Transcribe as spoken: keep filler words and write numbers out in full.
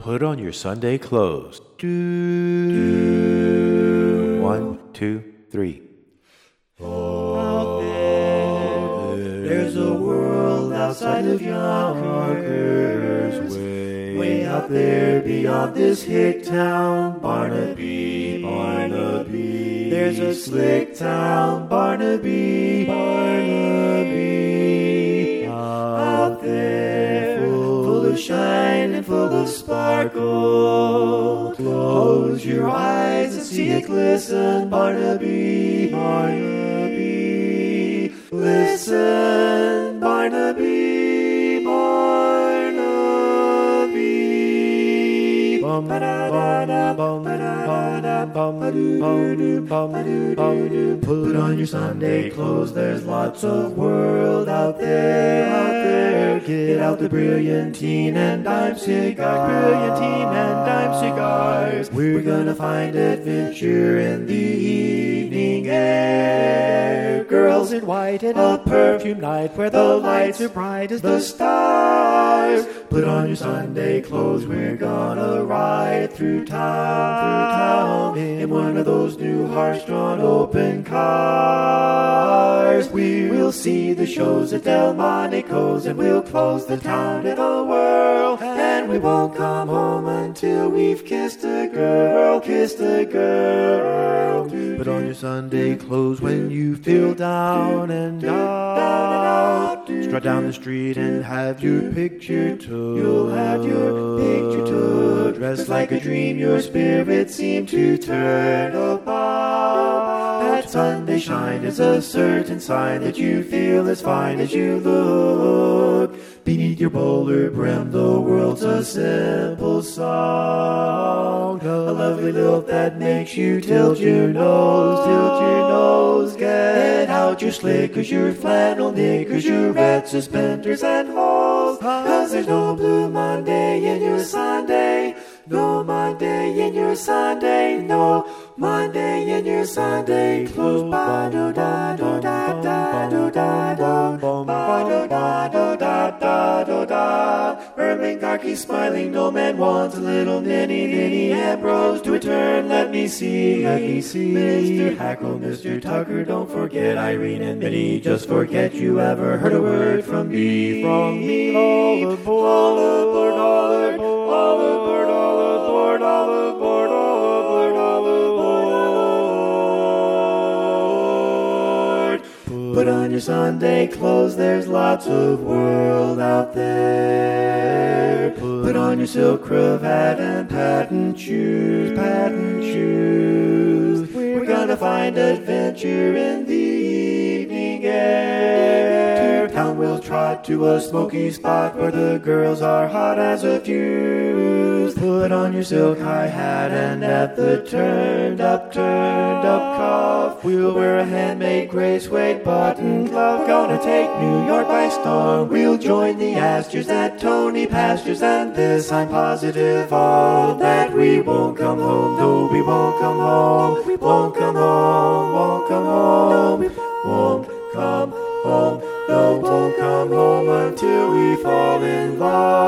Put on your Sunday clothes. Do, do. One, two, three. Out there, there's a world outside of Yonkers, way, way out there beyond this hick town, Barnaby, Barnaby. There's a slick town, Barnaby, Barnaby. Out there, full, full of shine and full of sparkle. Close your eyes and see it glisten, Barnaby, Barnaby. Listen, Barnaby, Barnaby. Bum, ba-da-da-da, bum, ba-da-da-da, bum, ba-do-do-do, bum, ba-do-do-do. Put on your Sunday clothes, there's lots of world out there, out there. Get out the Brilliantine and Dime cigars, Brilliantine and Dime cigars. We're gonna find adventure in the evening air. Girls in white and a perfume night where the lights are bright as the stars. Put on your Sunday clothes, we're gonna ride through town, through town in one of those new horse-drawn open cars. We will see the shows at Delmonico's and we'll close the town in a whirl. And we won't come home until we've kissed a girl, kissed a girl. Put on your Sunday clothes when you feel down and out. Strut down the street and have your picture took. You'll have your picture took. Dressed like a dream, your spirit seemed to turn about. That Sunday shine is a certain sign that you feel as fine as you look. Beneath your bowler brim, the world's a simple song. A lovely lilt that makes you tilt your nose, tilt your nose. Get out your slickers, your flannel knickers, your red suspenders and hose. Cause there's no blue Monday in your Sunday. No Monday in your Sunday. No Monday in your Sunday clothes. Ba-do-da-do-da-da-do-da-do. Ba-do-da-do-da-da-do-da. Ermengarke smiling, no man wants a little ninny, ninny Ambrose to return. Let me see, let me see. Mister Hackle, Mister Tucker, don't forget Irene and Minnie. Just forget you ever heard a word from me. From me, all aboard, all aboard, all aboard, all aboard, all aboard, all aboard, all aboard. Put on your Sunday clothes, there's lots of world out there. Put on your silk cravat and patent shoes, patent shoes. We're gonna find adventure in the evening air. To town we'll trot to a smoky spot where the girls are hot as a fuse. Put on your silk high hat and at the turned up, turned up cuff, we'll wear a handmade gray suede button glove. Gonna take New York by storm. We'll join the Astors at Tony Pastures, and this I'm positive of, that we won't come home. No, we won't come home. We won't come home. Won't come home. Won't come home. No, won't come home until we fall in love.